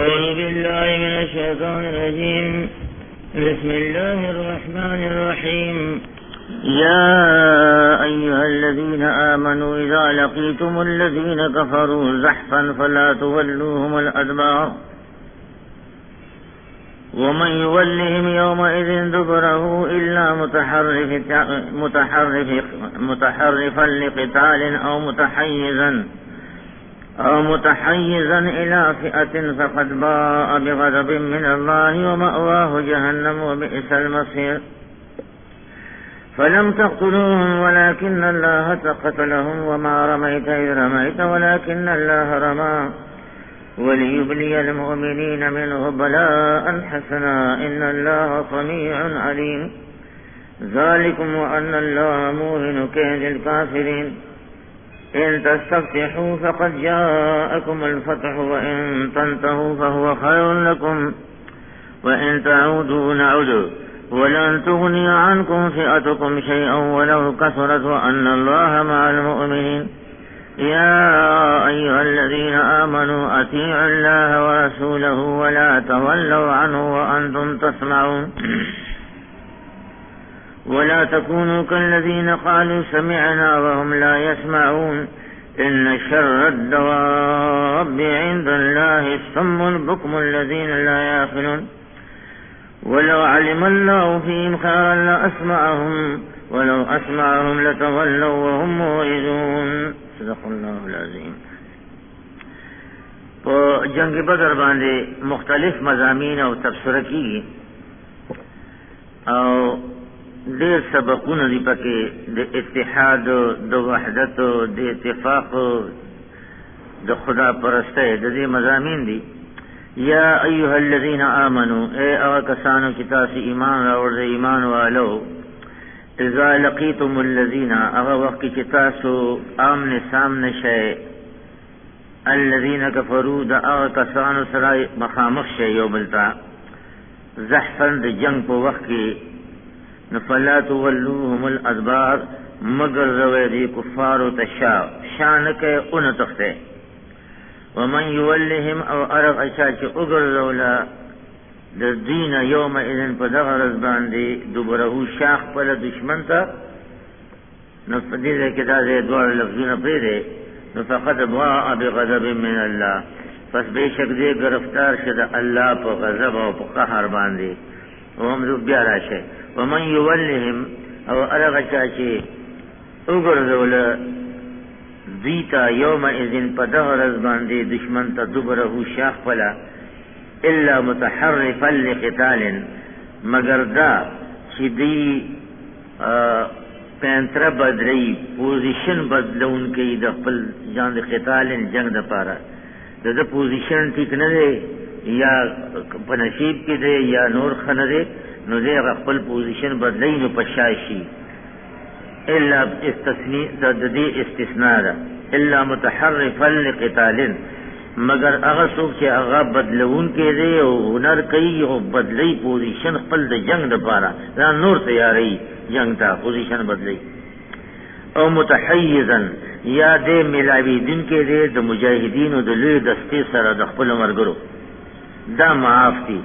أعوذ بالله من الشيطان الرجيم. بسم الله الرحمن الرحيم. يا أيها الذين آمنوا إذا لقيتم الذين كفروا زحفا فلا تولوهم الأدبار ومن يولهم يومئذ دبره إلا متحرفا لقتال أو متحيزا إلى فئة فقد باء بغضب من الله ومأواه جهنم وبئس المصير. فلم تقتلوهم ولكن الله قتلهم وما رميت إذ رميت ولكن الله رمى وليبلي المؤمنين منه بلاء حسنا إن الله سميع عليم. ذلكم وأن الله موهن كيد الكافرين. إن تستفتحوا فقد جاءكم الفتح وإن تنتهوا فهو خير لكم وإن تعودوا نعود ولن تغني عنكم فئتكم شيئا ولو كثرت وأن الله مع المؤمنين. يا أيها الذين آمنوا أطيعوا الله ورسوله ولا تولوا عنه وأنتم تسمعون ولا تكونوا كالذين قالوا سمعنا وهم لا يسمعون. إن شر الدواب عند الله الصم البكم الذين لا يعقلون. ولو علم الله فيهم خيرا لأسمعهم ولو أسمعهم لتولوا وهم معرضون. صدق الله العظیم. په جنگ بدر باندې مختلف مضامین او تبصره کیږي او ډېر سبقونه دي پکې د اتحاد، د وحدت، د اتفاق، د خدا پرستۍ د دې مضامین دي. یا ایها الذین آمنوا، اے هغه کسانو چې تاسو ایمان راوړئ، ایمان والو، اذا لقیتم الذین، هغه وخت چې تاسو آمن سامنے شئ، الذین کفروا، د هغه کسانو سره مخامخ شئ یو بل ته، زحفا د جنگ په وخت کې، فلا تولوهم الادبار، مگر روی دی کفارو شانک اون تخته، ومن یولهم او ارغ اشا چه اگر رولا در دین یوم اذن پا دغرز باندی دوبرهو شاخ پل دشمن تا نفدیده کتا ده دوار لفظون پریده نفقد باء بغضب من اللہ، پس بیشک ده گرفتار شد اللہ پا غضب و پا قهر باندی وهم دو بیارا شه. ومن یولهم او ارغ چاچه اگرزولا دیتا یوم اذن پا دغرز بانده دشمن تا دبرهو شاخ پلا الا متحرفا لقتال، مگر دا چی دی پینتر بدلی پوزیشن بدلون کئی دا خپل جان دا قتال جنگ دا پارا دا پوزیشن ٹھیک نده یا پنشیب کی دے یا نور خنده نو دے خپل پوزیشن بدلی نو پشاشی الا استثناء دا الا متحرفا لقتال، مگر اغا سوک چه اغا بدلون کے دے او ہنر کئی او بدلی پوزیشن خپل دا جنگ دا پارا دا نور تیاری جنگ تا پوزیشن بدلی، او متحیزا یا دے ملاوی دن کے دے دا مجاہدین و دا لوی دستی سر دا خپل مرگرو دا معاف تی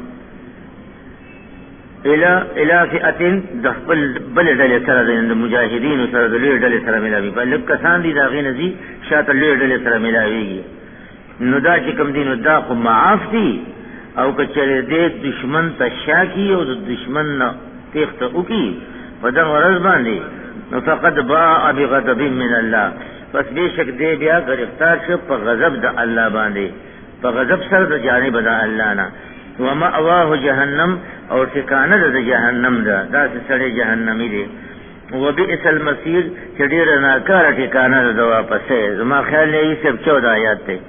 الى فئتن د خپل بل ډلې سره د مجاهدینو سره د لوی ډلې سره ملاوي په لکه کسان دي دا غي نزي شاته لوی ډلې سره ملاويږي. نو دا چې کوم دینو دا خو معاف دي او کچره دې دشمن ته شاکی او د دشمن نه تخته وکي په دا ورځ باندې نو فقد باء بغضب من الله، پس بشک دې بیا گرفتار شو په غضب د الله باندې، په غضب سره د جانب د الله نه. ومأواه جهنم، اور ٹھکانہ د جہنم دا سڑے جہنمی دے. وبئس المصیر، چڑیر ناکار ٹھکانہ دا واپس ہے. زما خیال ہے یہ سب 14 آیات تے.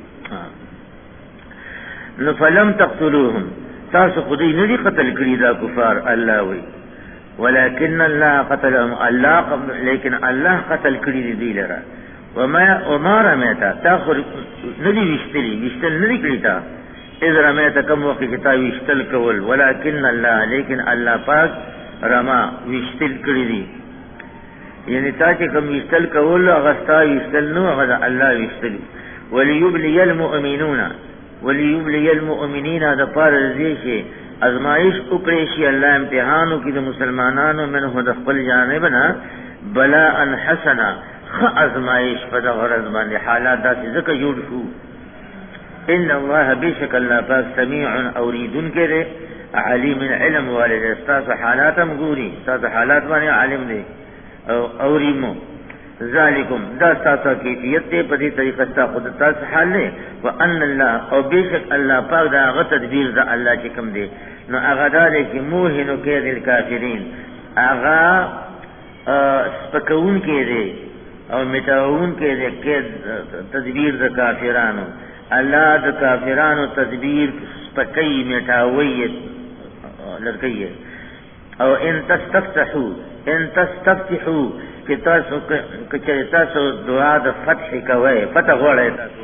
فلم تقتلوهم، تاسو خودی ندی قتل کری دا کفار، اللہ وی ولیکن اللہ قتلهم، اللہ لیکن اللہ قتل کری دی لرا. وما رمیتا، تاخر ندی وشتل ندی کری تا اذ رمیت کم وقت کتا وشتل کول، ولیکن اللہ، لیکن اللہ پاک رما وشتل کری دی، یعنی تا چه کم وشتل کول اغسطا وشتل نو اغدا اللہ وشتل. ولیبلی المؤمنون، وليبلي المؤمنین د پار رضیشی ازمائش اکریشی اللہ امتحانو کی د مسلمانانو منه د خپل جانبنا بلاء حسنا خ ازمائش په د غرض باندې حالات داسې ځکه جوړ شو. ان الله بیشک الله پاک سمیع اوریدن کرے علیم علم والد استاس حالاتم گوری استاس حالات باندې عالم دی او اوریمو ذالکم دا استاسا کیفیت تے پدی طریقہ تا خود تاس حال لے وان اللہ او بیشک اللہ پاک دا اغا تدبیر دا اللہ چکم دے نو اغا دا لے کی موہنو کید الکافرین اغا سپکون کے دے او متاون کے دے کید تدبیر دا کافرانو اللہ دا کافرانو تدبیر سپکی متاویت لڑکئی ہے. او ان تستفتحو کہ تاسو کچری تاسو دعا دا فتح کوئے فتح غوڑے تاسو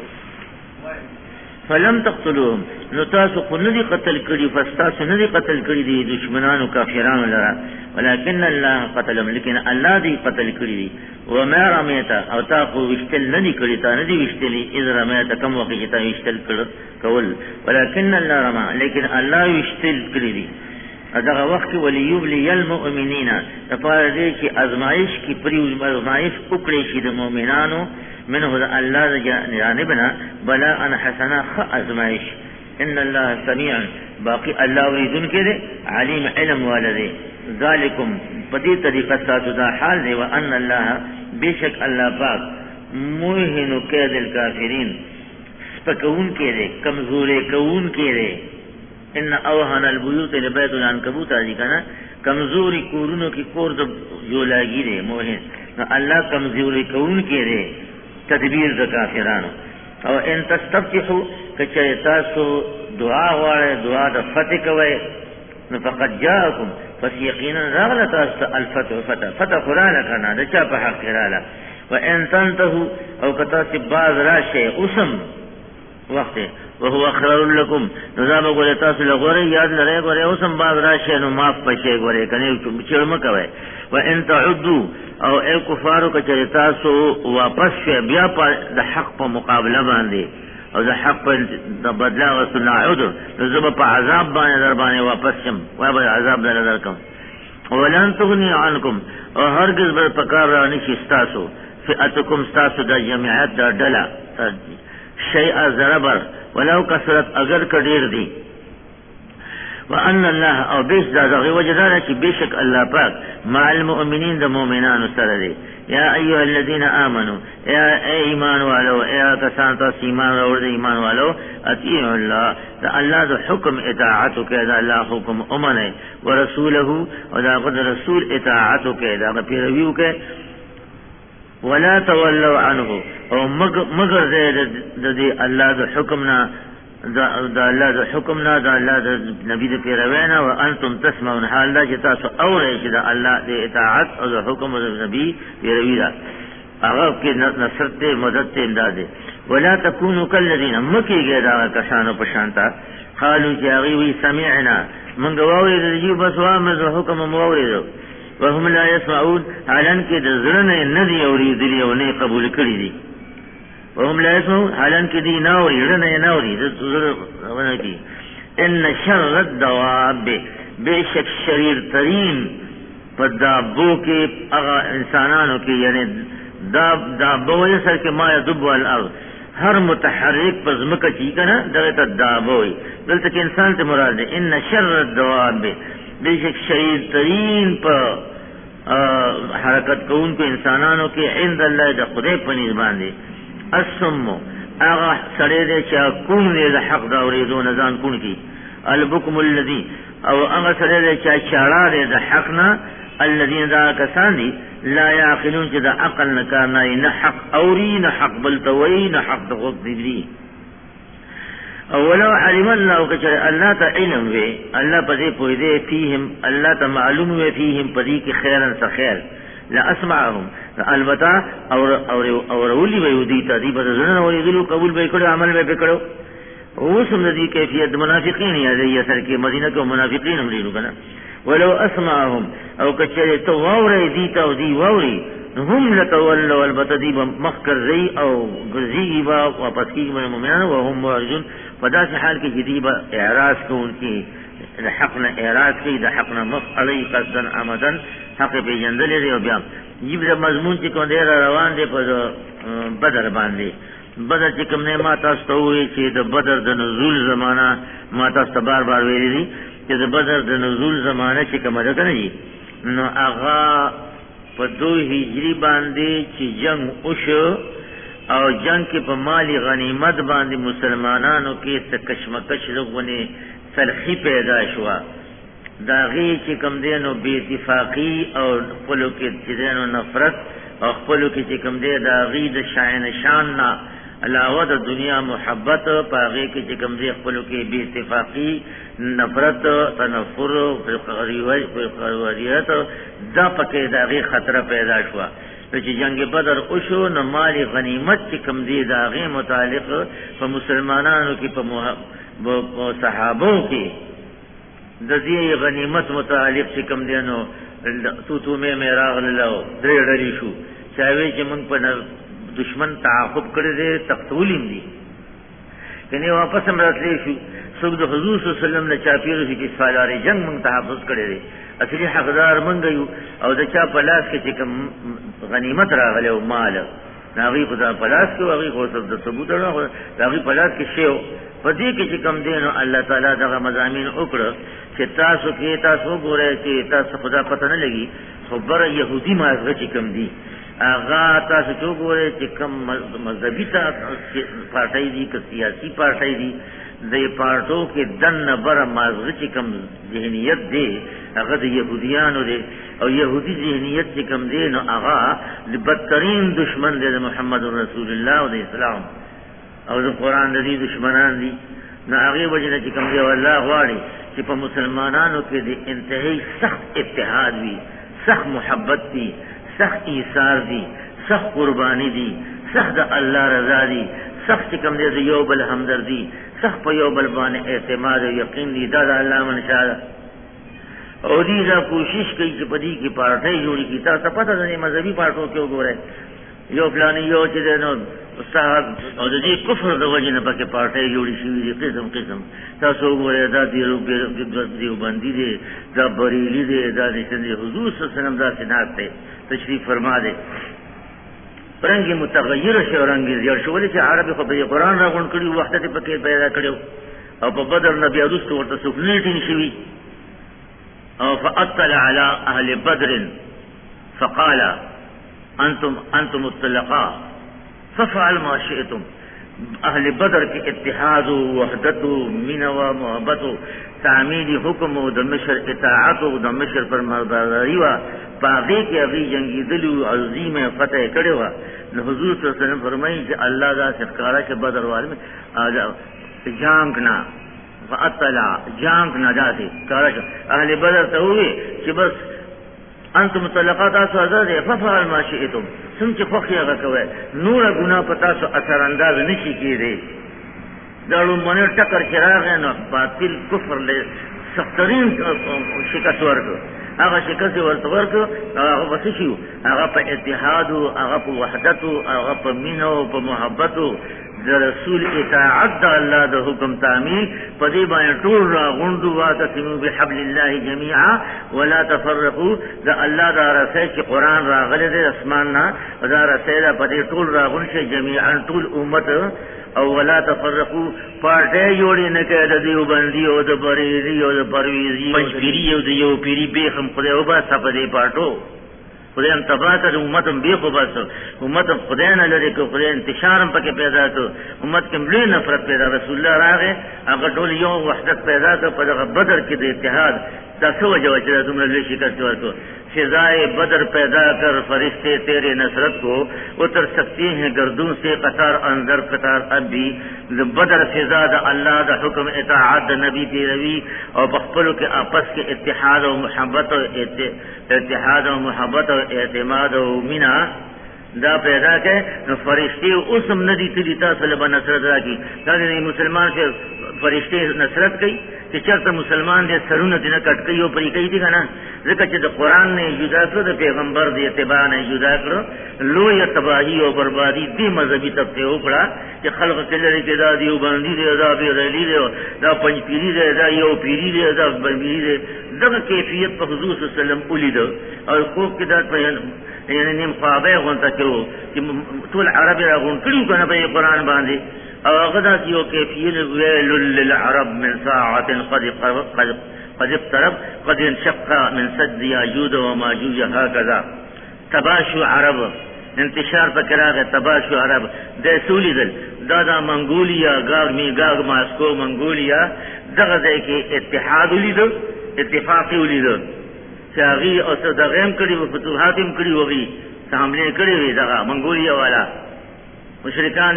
فلم تقتلوهم نو تاسو خو ندی قتل کری فستاسو ندی قتل کری دی دشمنانو کافرانو لرا ولیکن اللہ قتلهم لیکن اللہ دی قتل کری دی وما رمیتا او تا خو وشتل ندی کری تا ندی وشتلی اذ رمیتا کم وقی تا وشتل کول ولیکن اللہ رما لیکن اللہ وشتل کری دی ادغه وخت وليبلي المؤمنین تفار دې چې ازمائش کی پری ازمائش وکړي شي د مؤمنانو منه الله جانبنا بلا ان حسنا خ ازمائش ان الله سميع باقي الله يريدن كده عليم علم والده ذالکم پدی طریقہ ساتو دا حال دی وان الله بیشک الله پاک موهن کید الکافرین سپکون کړي کمزورې کون کړي ان اوهن البیوت لبیت العنکبوت دی کنا کمزوری کورونو کی کور د جو لاگی دے موہن اللہ کمزوری کون کے دے تدبیر د کافرانو او ان تستفتحوا کچے تاسو دعا واره دعا د فتح کوي نو فقد جاءكم پس یقینا راغله تاسو الفتح فتح قران کنا د چا په حق رااله وان تنتهوا او کتا سی باز راشه اسم وقت وهو خير لكم نظام غره تاسو لغره یاد لره غره اوسم باز راشه نو معاف پشه غره کنه چرم کوي وان تعدوا او ای کفارو کچره تاسو واپس بیا د حق په مقابله باندې او د حق په بدلا وسنا عود زب په عذاب باندې در باندې واپس شم و به عذاب در کوم ولن تغني عنكم او هرگز به پکار را نشي تاسو فئتکم تاسو د جماعت د ډلا شیء ضربر ولو کثرت اگر کډیر دی وان الله او بیش دغه وجدان چې بیشک الله پاک مع المؤمنین د مؤمنانو سره دی. یا ایها الذين امنوا یا ایمان والو یا کسان تاسو ایمان اور ایمان والو اطیعوا الله د الله د حکم اطاعت کوي د الله حکم امنه ورسوله او د رسول اطاعت کوي دا پیروي کوي ولا تولوا عنه او مگر د الله د حکمنا د الله د حکمنا د الله د نبی د پیروینا وانتم تسمعون حال دا چې تاسو اورئ چې د الله د اطاعت او د حکم د نبی پیروي دا هغه کې نصرت ته مدد ته امداد دي. ولا تكونوا كالذين مکیږي دا کسانو په شانتا قالوا جاغي وی سمعنا من غواوی د جیو بس وامه حکم مورید وهم لا يسمعون حالان کې د زړه نه دی اوریدلی او نه قبول کړی دي وهم لا يسمعون حالان کې دی نه اوریدل نه اورید د زړه ونه کی ان شر الدواب بیشک شریر ترین پدابو کې هغه انسانانو کې یعنی دابو یې سر کې ما يدب الارض هر متحرک پزمکه چی کنه دغه ته دابوي دلته کې انسان ته مراد ده. ان شر الدواب بیشک شریر ترین په حرکت کون کو انسانانو کې عند الله د خدای په نسبت باندې السم اغه سره دې چې کوم دې د حق دا اوریدو نه ځان کون کی البکم الذی او اغه سره دې چې شاړه دې د حق نه الذين ذا کسانی لا یعقلون چې د عقل نه کار نه حق اوري نه حق بلتوي نه حق د غوږ دی. اولو علم الله کچره الله ته علم وی الله پدې پوي دې فيهم الله ته معلوم وی فيهم پدې کې خیرن څه خیر لا اسمعهم البته اور ولي وی دي ته دې بدلنه ولې دلو قبول به کړو عمل به کړو اوس هم دې کیفیت منافقین یا دې اثر کې مدینه کې منافقین هم لري کنه ولو اسمعهم او کچره تو ووري دي ته او دي ووري هم لتولوا البتدی مخکر زی او گرزی با واپس کی من مومنان وهم معرضون فداس حال کې جدی با اعراض کوونکی د حقنا اعراض کوي د حقنا مخ علی قصدا عمدن حق به جندل دی او بیا جیب د مضمون چې کوم دی روان دی په بدر باندې بدر چې کوم نه ما تاسو ته وی چې د بدر د نزول زمانہ ما تاسو بار بار ویلي دي چې د بدر د نزول زمانہ چې کومه ده کنه نو هغه په 2 هجری باندې چې جنگ وشو او جنگ کې په مالی غنیمت باندې مسلمانانو کې څه کشمکش لغونه تلخی پیدا شو دا غي چې کوم دینو بے اتفاقی او خپلو کې چې دینو نفرت او خپلو کې چې کوم دی دا غي د شاین شان نه علاوه د دنیا محبت پاغه کې چې کوم دی خپلو کې بے اتفاقی نفرت تنفر فقریت دا پکې دا غي خطر پیدا شو چې جنگ بدر وشو نو مالی غنیمت چې کوم دی دا غي متعلق په مسلمانانو کې په صحابو کې د دې غنیمت متعلق چې کوم دی نو تو مې راغلو درې ډلې شو چاوي چې موږ په دشمن تعاقب کړی دی تقتولین دي کني واپس هم راتلی شو څوک د حضور صلی الله علیه وسلم نه چاپیرو چې سالاري جنگ موږ تحفظ کړی دی اصلي حقدار موږ یو او د چا په لاس کې چې کوم غنیمت راغلی او مال ناغي په پلاس کې هغه خو د ثبوت نه هغه پلاس کې شیو په دې کې چې کوم دین الله تعالی دغه مضامین وکړه چې تاسو کې تاسو ګورئ چې تاسو خدا پته نه لګي خبر يهودي مازغه چې کوم دي هغه تاسو ته ګورئ چې کوم مذهبي پارټي دي که سیاسي پارټي دي د پارټو کې دنه بر مازغه چې کوم ذهنیت دی هغه د يهوديانو دی او يهودي ذهنیت چې کوم دی نو هغه د بدترین دشمن دی محمد رسول الله او د اسلام او د قران د دې دشمنان دي نو هغه وجنه چې کوم دی الله غواړي چې په مسلمانانو کې د انتهایی سخت اتحاد وي سخت محبت دي سخت ایثار دي سخت قربانی دي سخت د الله رضا دي سخت کوم دی د یو بل همدردی سخت په یو بل باندې اعتماد او یقین دي دا د الله منشاء او دې دا کوشش کوي چې په دې کې پارټي جوړي کی تاسو پته نه مذهبي پارټو کې وګورئ یو فلانی یو چې نو استاد او د دې کفر د وجه نه پکې پارټي جوړي شي قسم قسم تاسو وګورئ دا دیو باندې دي دا بریلی دي دا د حضور صلی الله علیه وسلم دا سنت ته تشریف فرما دي رنګ متغیر شو رنګ زیات شو ولې چې عربي خو په قرآن راغون کړي وخت ته پکې پیدا کړو او په بدر نبی ادوست ورته سکونیټین شوی او فاطلع على اهل بدر فقال انتم الطلقاء ففعل ما شئتم اهل بدر کې اتحاد او وحدت او مینه او محبت تعمیل حکم او د مشر اطاعت او د مشر فرمانبرداري وا باغې کې ابي جنگي دلو عظیمه فتح کړي وا نو حضور صلی الله علیه وسلم فرمایي چې الله دا څخه چې بدر والے جنگ نه فاطلع جنگ نه جاتي کارا اهل بدر ته وي چې بس انتم مطلقات تاسو آزاد ففعل ما شئتم څنګه خوخي هغه کوي نور ګناه پتا سو اثر انداز نشي کېږي دالو منه ټکر چراغ نه باطل کفر له سخترین شکست ورکو هغه شکست ورکو هغه وسشيو هغه په اتحاد او هغه په وحدت او هغه په مینه او په محبت د رسول اطاعت د الله د حکم تعمیل په دې باندې ټول را غوندو واتسمو بحبل الله جميعا ولا تفرقوا د الله د رسول چې قران راغله د اسمان نه دا رسول په دې ټول را غون شي جميعا ټول امت او ولا تفرقوا پارټي جوړې نه کړي د دیو باندې او د بریلی او د پرويزي پنځپيري او د یو پیری به هم خدای او با صفدې پاټو خدای هم تباته امتم به خو بس امت خدای نه لري کو خدای انتشارم پکې پیدا کو امت کې ملي نفرت پیدا رسول الله راغه هغه ټول یو وحدت پیدا کو په دغه بدر کې د اتحاد تاسو وجه چې تم له شکست ورکو فضائے بدر پیدا کر فرشتے تیرے نصرت کو اتر سکتی ہیں گردوں سے قطار اندر قطار اب بھی بدر فضا دا اللہ دا حکم اطاعت دا نبی تیروی اور بخپلوں کے آپس کے اتحاد و محبت و اعتماد و منا دا پیدا کہ فرشتے اسم ندی تلی تاسل بنصرت را کی دا مسلمان سے فرشتے نصرت کوي چې چېرته مسلمان دې سرونه دې نه کټ کوي او پرې کوي دي که نه ځکه چې د قرآن نه جدا کړو د پیغمبر د اتباع نه جدا کړو لویه تباهي او بربادي دې مذهبي طبقې وکړه چې خلق کې لري کې دا دیوبندي دی دا barely the the پنجپیري the the you پیري دی دا بنګیري دی دغه کیفیت په حضور صلی الله علیه وسلم ولید او خوب کې دا یعنی نیم خوابه غونته کړو چې ټول عرب را غون کړو کنه په قرآن باندې او هغه داسې یو کیفیت ویل للعرب من ساعة قد اقترب قد انشق من سد یاجوج وماجوج هكذا تباشو عرب انتشار پکې راغی تباشو عرب د سولیدل دا منګولیا گاگ ماسکو منګولیا دغه ځای کې اتحاد ولید اتفاق ولید چې هغه او څه دغه هم کړي او فتوحات هم کړي وږي حمله کړي وي دغه منګولیا والا مشرکان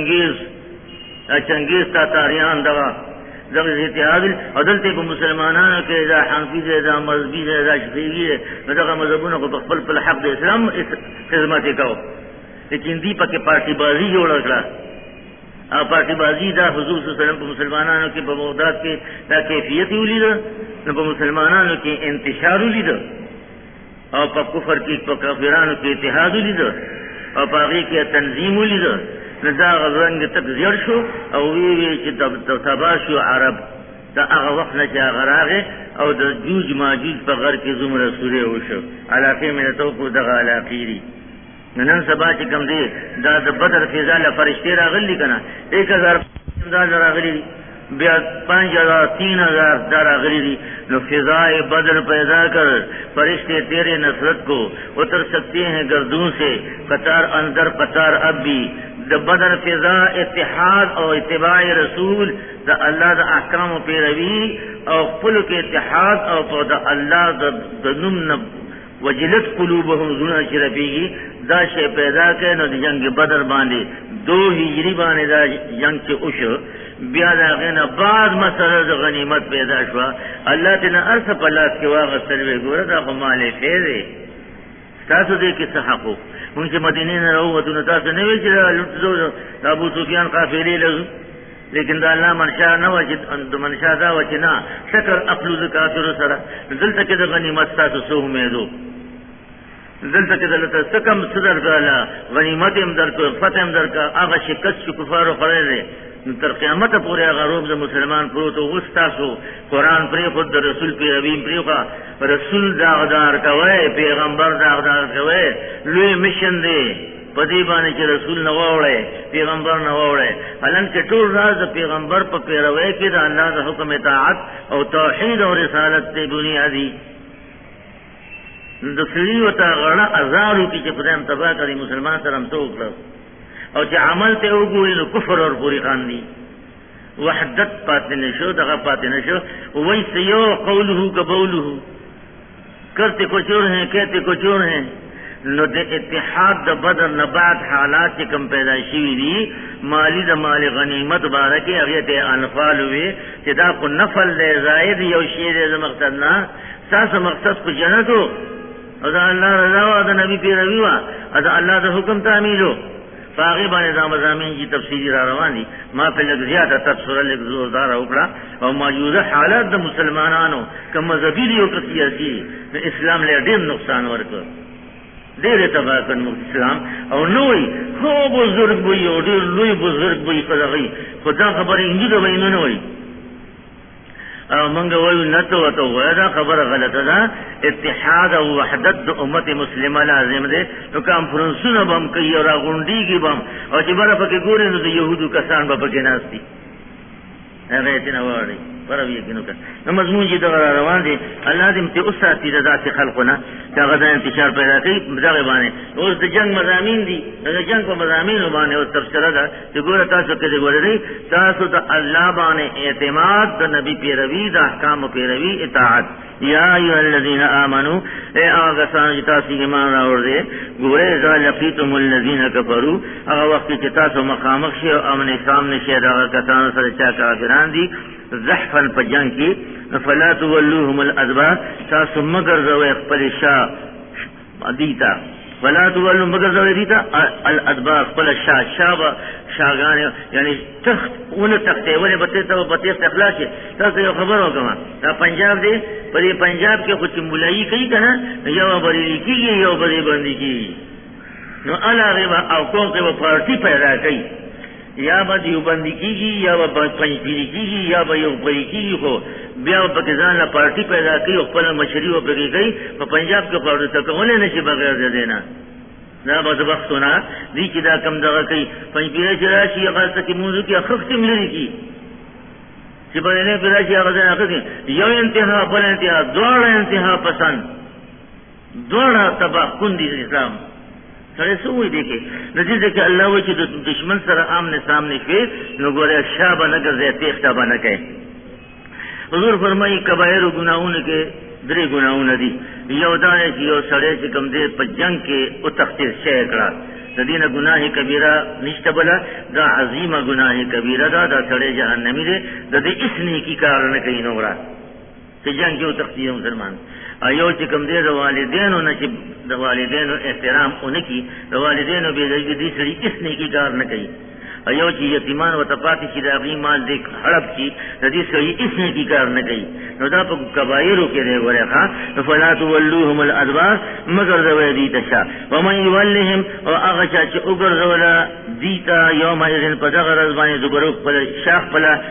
چنگیز تاتاریان دغه اتحاد عدالت په مسلمانانو کې دا حنفي دی دا مذهبي دی دا شافعي دی دغه مذهبونو په خپل حق د اسلام خدمت وکاو لیکن دی پکې پارټي بازی جوړ کړه او پارټي بازی دا حضور صلی الله علیه وسلم په مسلمانانو کې په بغداد کې دا کیفیت ولید نو په مسلمانانو کې انتشار ولید او په کفر کې په کافرانو کې اتحاد ولید او په هغه کې تنظیم ولید نزا غزرنگ تک زیر شو او وی چې تباشو عرب دا هغه وخت نه چې غراغه او د جوج ماجوج په غر کې زمره سوره وشو علاقه مې ته کو دغه علاقيري نن سبا چې کوم دی دا د بدر فضا له فرشتي راغلي کنه 1000 دا راغلي بیا 5000 3000 دا راغلي نو فضائے بدر پیدا کر فرشتے تیرے نصرت کو اتر سکتے ہیں گردوں سے قطار اندر قطار اب بھی دا بدر فضا اتحاد او اتباع رسول دا اللہ دا احکام و پیروی او خلق اتحاد او دا اللہ دا نمن وجلت قلوبهم زنا شرفیگی دا شے پیدا کہ نو دا جنگ بدر باندے 2 ہجری باندے دا جنگ چے اوشو بیا دا غینا بعد مسئلہ دا غنیمت پیدا شوا اللہ تینا ارس پلاس کے واغت سلوے گورا دا خمالے فیدے تاسو دے کس حقو ان سے مدینی نے رہو ودون تاسو نوی چرا لطزو دا ابو سفیان قافلی لزو لیکن دا اللہ منشاء نوا منشاء دا وچنا شکر اقلو دا کافر سرا دلتا که دا غنیمت تاسو سو امیدو دلتا که دلتا سکم صدر کالا غنیمت ام در کو فتح ام در کا آغا شکست شو کفار و خرده تر قیامت پورے غروب د مسلمان پروت او استاسو قران پری خود د رسول پیرویم پریوکا رسول داغدار کوي پیغمبر داغدار کوي لوی مشن دی پدی باندې چې رسول نه ووړي پیغمبر نه ووړي هلن کې ټول راز د پیغمبر په پیروي کې د الله د حکم اطاعت او توحید او رسالت ته بنیادی د سړي وتا غړه ازارو کې چې خدای تبا کړی مسلمان سره هم توکړه او چې عمل ته وګوري نو کفر اور پوری خاندي وحدت پاتې نشو دغه پاتې نشو وای سيو قوله قبوله کرتے کچھ اور ہیں کہتے کچھ اور ہیں نو د اتحاد د بدر نه بعد حالات چې کم پیدا شوي دي مالی د مال غنیمت بارکه هغه ته انفال وي چې دا کو نفل له زائد یو شی د مقصد نه تاسو مقصد کو جنت او دا الله رضا او د نبی پیروي وا دا الله د حکم تعمیلو باغی باندې دا مضامین کی تفصیلی را روان دي ما په لږ زیاته تفسیر لږ زوردار وکړه او موجوده حالات د مسلمانانو کوم مذهبي او سیاسي د اسلام له ډېر نقصان ورکړ ډېر تباہ کړ اسلام او نوې خو بزرګ وي او ډېر لوی بزرګ وي کړی خدا خبره انجیل ویني نه وي او منګ وایو نته وته ودا خبره غلطه ده اتحاد او وحدت د امت مسلمه لازم ده نو کانفرنسونه بم کوي او غونډيږي بم او چې بره پکې ګوري نو د يهودو کسان به پکې ناشتي هغه دې نه وایي پر وی کینو که نو مضمون چې دا روان دي الله دې ته اوساتي د ذات خلقونه دا غدا انتشار پیدا کوي دغه باندې اوس د جنگ مضامین دي د جنگ په مضامین باندې او تفسیر ده چې ګوره تاسو کې ګورئ تاسو د الله باندې اعتماد د نبی پیروي د احکام پیروي اطاعت یا ایها الذین آمنو اے هغه چې تاسو ایمان راوړئ ګوره اذا لقیتم الذین کفروا هغه وخت چې تاسو مخامخ شئ او امن سامنے شئ دا کسان سره چا کافران دي زحفا پجان کی فلا تولوهم الادبار تاسو مگر زوی خپل شاه دیتا ولا تولوا مگر زویدیتا الادبار قل شابه شاگان یعنی تخت اون تخته ولې بته اخلاص تاسو یو خبر وکما دا پنجاب دی په پنجاب کې خو مولایي کوي کنه یو بریلی کیږي یو بری باندې کیږي نو علاوه او کوم کې پارټي پیدا کوي یا به یو باندې کیږي یا به پنځپیری کیږي یا به یو بری کیږي خو بیا په ځان لا پارټي پیدا کوي او خپل مشري او بری کوي په پنجاب کې پارټي تکونه نشي بغیر د دینه دا به وختونه دي چې دا کم دغه کوي پنځپیری چې راشي هغه څه موضوع کې اخختم لري کی چې په نه پیدا شي هغه نه کوي یو انتها بل انتها دوړ انتها پسند دوړ تبع کندي اسلام سره سوې دي کې نتیجه کې الله و چې د دشمن سره آمنے سامنے شي نو ګوره شابه نه ګرځي تیښته باندې کوي حضور فرمایي کبایر ګناہوں کې درې ګناہوں دي یو دا چې یو سړی چې کوم دې په جنگ کې او تخصیص شي کړه د دینه ګناه کبیره نشته بل دا عظیمه ګناه کبیره دا سړی جهنمی دی د دې اس نیکی کار نه کوي نو را چې جنگ کې او تخصیص مسلمان ایو چې کوم دې د والدینو نه چې د والدینو احترام اونکی د والدینو به دې سړي اس نیکی کار نه کوي ایو چې یتیمان و تپاتی چې د غي مال دې خراب شي د دې سړي اس نیکی کار نه کوي نو دا په کبایرو کې دی ورخه فلا تولوهم الادبار مگر زوی دي تشا ومن يولهم او هغه چې وګرځول دیتا یوم اذن په دغه ورځ باندې زګرو په شاخ په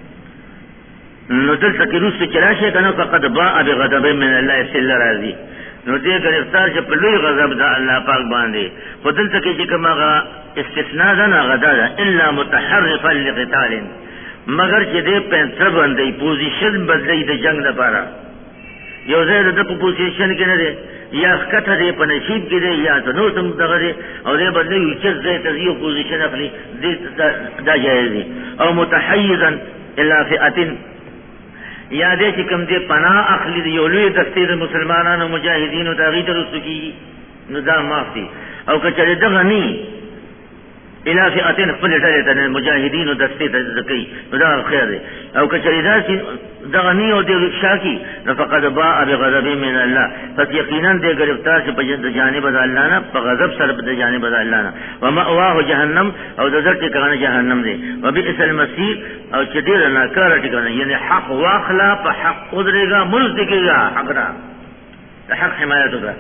نو دلته کې روس چې راشه کنه فقط باء بغضب من الله تعالی راضي نو دې گرفتار چې په لوی غضب د الله پاک باندې په دلته کې چې کومه استثناء ده نه غدا ده الا متحرفا لقتال مگر چې دې پنځه باندې پوزیشن بدلې د جنگ لپاره یو ځای د پوزیشن کې نه ده یا کته دې په نصیب کې ده یا نو تم دغه او دې بدلې چې ځای ته یو پوزیشن اخلي دې دا جایز دي او متحيزا الا فئه یا دې چې کوم دې پناه اخلي دی یو لوی دستې د مسلمانانو مجاهدینو تغیر رسو کی نو دا معافي او کچره دغه ني الا فئتين خپل ډلې ته مجاهدینو دستې ته ځکې نو دا خیر دی او کچره دغه ني او دې شاکی نو فقط باء بغضب من الله پس یقینا دې گرفتار چې په جانب د الله نه په غضب سره په جانب د الله نه و مأواه جهنم او د ذات کانه جهنم دی وبئس المصير او چې دې نه کار ټکنه یعنی حق واخلا په حق قدرېګه ملزګېګه حق را حق حمایت وکړه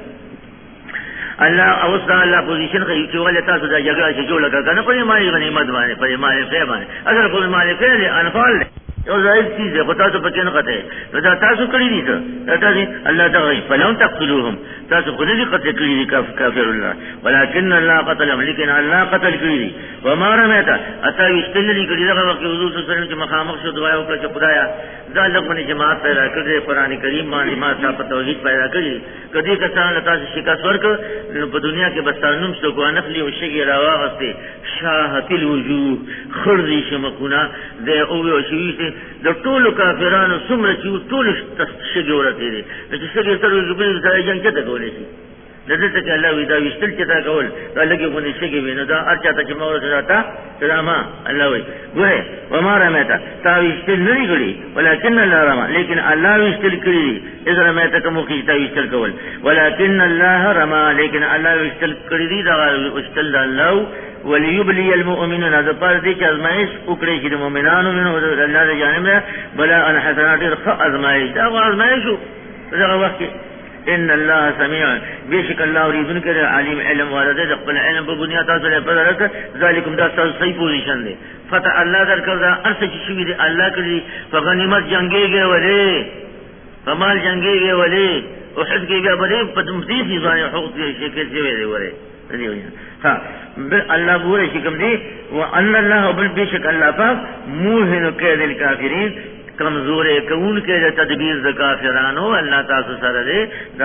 الله او صلی الله پوزیشن کوي چې ولې تاسو دا جګړه چې جوړه کړه په مالي غنیمت باندې په مالي فی باندې اگر په مالي فی انفال یو ځای چیز ده تاسو پکې نه کته نو دا تاسو کړی دي تاسو الله تعالی فلم تقتلوهم تاسو خو دې قتل کړی دي کافر الله ولكن الله قتلهم لیکن الله قتل کړی دي وما رميت اتا یستللی کړی دا وخت حضور صلی الله علیه وسلم چې مخامخ شو دعا وکړه چې خدایا دا لږه جماعت پیدا کړې قرآن کریم باندې ما تاسو توحید پیدا کړی کدی کسان تاسو شکست ورک په دنیا کې بستانوم څو کو نفلی او شګي راوغسته شاهت الوجوه خرزي شمکونه د او شي د ټولو کافرانو څومره چې ټول شګي ورته دي چې شګي سره زبې ځای جنگ ته کولې شي دته کې الله وی دا وشتل چې دا کول دا لګي غونې شګي ویني دا ارچا ته چې مور سره تا سلام الله وی ګوره وما رميت تا وشتل نه کړی ولکن الله رمى لیکن الله وشتل کړی اذا رميت کوم کې تا وشتل کول ولکن الله رمى لیکن الله وشتل کړی دا وشتل الله وليبلي المؤمنين هذا پر دې چې ازمایش وکړي چې مؤمنانو منه الله د جانب نه بلا ان حسنات ازمایش دا ازمایش دغه وخت ان الله سميع بشك الله يريدون كده عالم علم والده د خپل علم په بنیاد تاسو له پدرک ذالکم دا تاسو صحیح پوزیشن دی فتح الله درکړه ارڅ چې شوی دی الله کړي په غنیمت جنگيږي ولې فمال جنگيږي ولې او حد کې بیا بده په تمثيل ځای حقوق شي کې دی ولې ها الله بوله چې کوم دی وان الله بشك الله پاک موهن کید الکافرین کمزور کون کې د تدبیر د کافرانو الله تاسو سره دې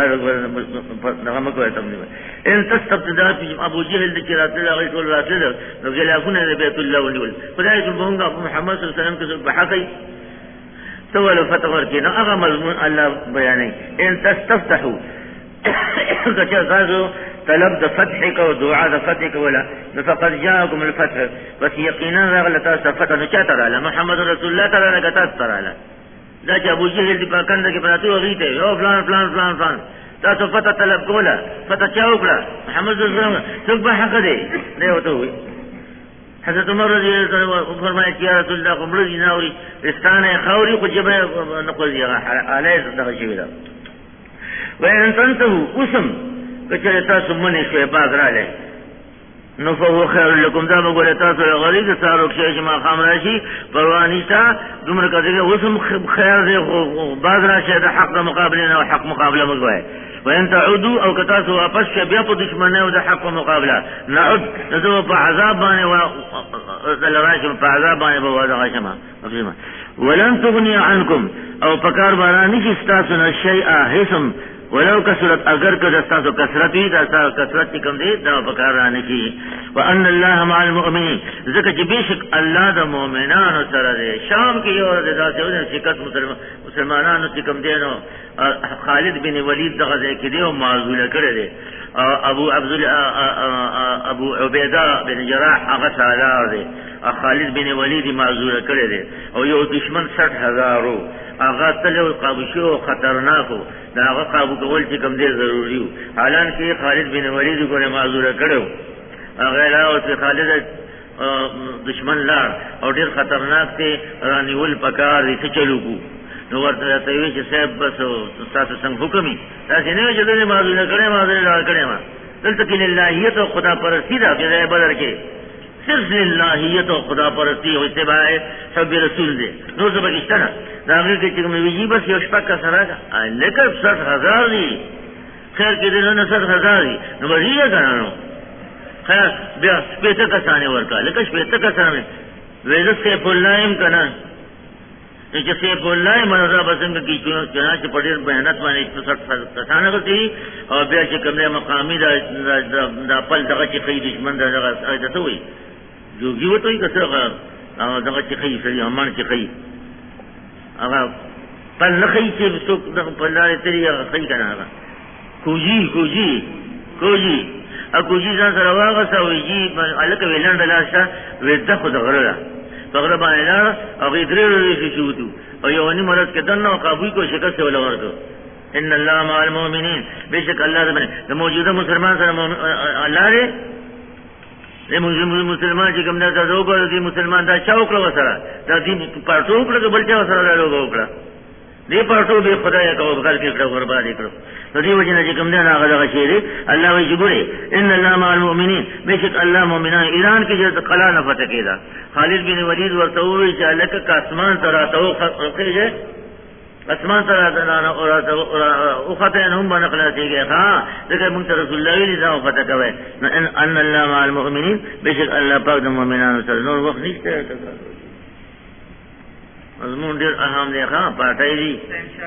دا مکو ته ان تستبدل ابو جهل د چرته هغه ټول راتل نو غلافونه د بیت الله ولول خدای دې مونږه محمد صلی الله علیه وسلم کې په حقي سوال فتور کې نو هغه مضمون الله بیانې ان تستفتحوا کچا تاسو طلب د فتح کو دعا د فتح کولا فقد جاءكم الفتح بس یقینا راغله تاسو فتح نه چاته رااله محمد رسول الله تعالی نه تاسو رااله دا چې ابو جهل دی پاکند کې پاتې وغیته یو فلان فلان فلان فلان تاسو پته طلب کوله پته چا وکړه محمد صلی الله علیه وسلم څوک به حق دی دی وته وي حضرت عمر رضی الله عنه فرمایي چې یا رسول الله کوم رضی ناوري استانه خوري خو جبه نقضي علی دغه شی ویل وین تنتهو اسم کچره تاسو منی شوی باز را لې نو فهو خیر لكم دا وګوره تاسو غریب سارو کې چې ما خام راشي پروانیتا دومره کده وسم خیر دی خو باز راشه د حق مقابله نه حق مقابله وګوي وان تعودوا او کتاسو واپس شه بیا په دشمنه او د حق مقابله نعود نذو په عذاب باندې او دلراجم په عذاب باندې به ودا غشمه ولن تغني عنكم او پکار باندې چې تاسو نه شیء حسم ولو کثرت اگر که دستاسو کثرت وی دا کثرت کم دی دا بکار رانه کی وان الله مع المؤمنین ذکر چې بشک الله د مؤمنانو سره دی شام کې یو د ذاته شکست مسلمانانو چې کم دی نو خالد بن ولید دغه ځای کې دی او معذول کړی دی ابو عبیده بن جراح هغه سالار دی خالد بن ولید معذول کړی دی او یو دشمن 60000 هغه تل قابو شو خطرناکو دا هغه قابو کول چې کوم دی ضروری و حالانکه خالد بن ولید کوله معذور کړو هغه لا او چې خالد دشمن لار او ډیر خطرناک دی رانیول پکار دي چې چلو کو نو ورته ته وی چې صاحب بس تاسو څنګه حکمي تاسو نه چې دې معذور کړي معذور لار کړي ما دلته کې للهیت او خدا پرستی دا په بدر کې صرف للہیت و خدا پرستی و اتباع حب رسول دے نو زبکشتنا داغیر کے چکم ویجی بس یو شپک کا سراغا لیکن 60,000 دی خیر کے دلوں 60,000 دی نو بزیہ کنانو خیر بیا سپیتا کسانے ورکا لیکن سپیتا کسانے ویدت سیف اللہ ام کنان چې سیف الله منظر بسنګ کی چنانچہ پډیر مهنت باندې 60 کسانه کوي او بیا چې کومه مقامی دا پل دغه چې خې دشمن دغه ایته وي جوګي وته یې کسره دغه چې خې سړي امان چې خې هغه پل نه خې چې څوک دغه په لارې تری هغه خې کنه هغه کوجی اكوجي ځان سره واغسوي جی الکه ویلند لاشه وېده خو دغره فغره باندې لا او درې شوتو او یو نی مرز کې دنه قابو کو شکست ولا ورته ان الله مع المؤمنین بشک الله دې موجوده مسلمان سره الله دې مسلمان چې کوم نه تاسو کو دې مسلمان دا چاوکړه وسره دا دې پټو کړه بل چا وسره لا لوګو کړه دې پټو به خدای کو بغیر کې کړه برباد کړو دې وجه نه چې کوم نه هغه شی الله وی جوړي ان الله مع المؤمنین بشک الله مؤمنان ایران کې چې قلا نه فتح کېدا خالد بن ولید ورته وی چې الک کا اسمان ترا تو خېږي اسمان ترا او خطه هم بنقلا کېږي ها ځکه موږ رسول الله ویلی دا فتح کوي ان الله مع المؤمنین بشک الله پاک د مؤمنانو سره نور وخت نشته مضمون دیر اهم دی ها پټای دي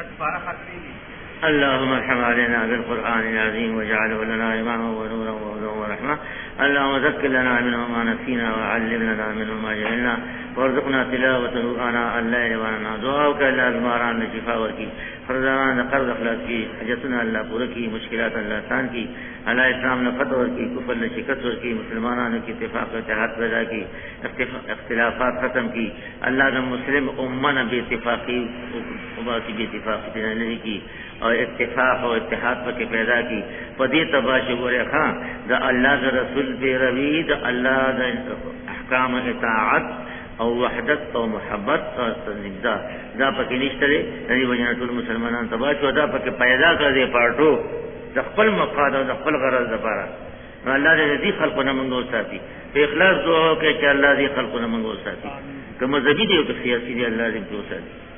اللهم ارحم علينا بالقرآن العظيم واجعله لنا إماما ونورا وهدى ورحمة اللهم ذكر لنا منه ما نسينا وعلمنا منه ما جهلنا وارزقنا تلاوته آناء الليل وآناء دعاءك إلا بماران لشفاء ورکی فرزمان قرض اخلاص کی حجتنا اللہ پورا کی مشکلات اللہ آسان کی اللہ اسلام نے فتح ور کی کفر نے شکست ور کی مسلمانوں کی اتفاق و اتحاد پیدا کی اختلافات ختم کی اللہ نے مسلم امن بے اتفاقی کی بے اتفاقی نہیں کی اور اتفاق و اتحاد پر پیدا کی پدی تباش گورے خاں دا اللہ دا رسول بے روی دا اللہ دا احکام اطاعت او وحدت او محبت او تنظیم دا پکې نشته دی وجنه ټول مسلمانان تبا شو دا پکې پیدا کړ دې پارټو د خپل مقصد او د خپل غرض لپاره الله دې خلقونه منګو ساتي په اخلاص دعا وکړئ چې الله دې خلقونه منګو ساتي کوم ذبی دی او سیاسي دی الله دې منګو ساتي